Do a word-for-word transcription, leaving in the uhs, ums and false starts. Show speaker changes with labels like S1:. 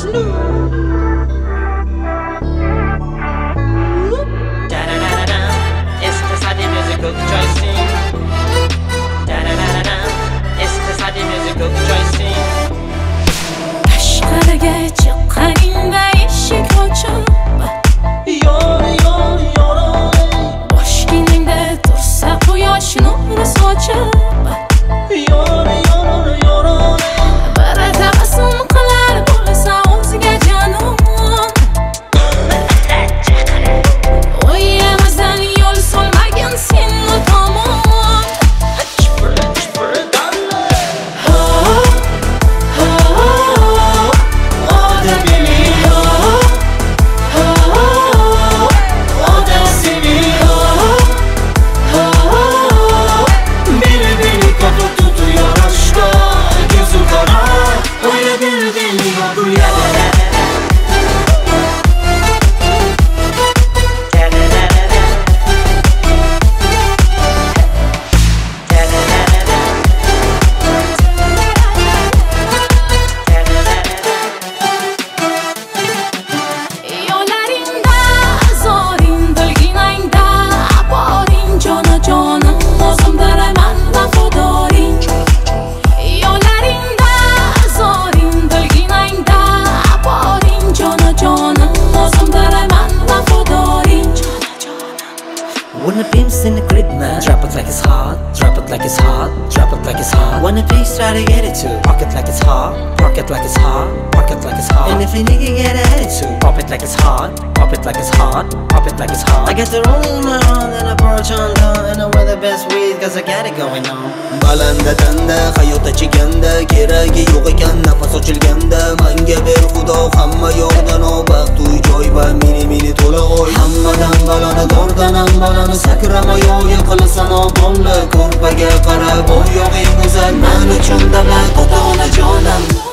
S1: Tashqariga chiqqaningda eshik ochib,
S2: yor yor yoray,
S1: boshingda tursa quyosh nuri sochib,
S2: yor yor yoray,
S1: bir tabassum qilar bo'lsa o'ziga jonon. O'yimizdan yo'l solmagin sen u tomon.
S2: Wanna pimps in the crib, man. Drop it like it's hot, drop it like it's hot, drop it like it's hot. Wanna piece, try to get it too. Park it like it's hot, park it like it's hot, park it like it's hot. And if a nigga get a attitude, pop it like it's hot, pop it like it's hot, pop it like it's hot. I got the rolling in my hand and I perch on down, and I wear the best weed cause I got it going on. Balanda tanda, hayotda chiganda, keragi yo'q ekan nafas ochilganda, menga ber xudo hamma yo'qdan baxt uy joy va mini mini to'la oy. Hammadan baloni dordanam baloni sakrama yo'g'i qilasan oqonli ko'rpaga qarab, o yo'g'ing go'zal men uchun davlat ota-ona jonim.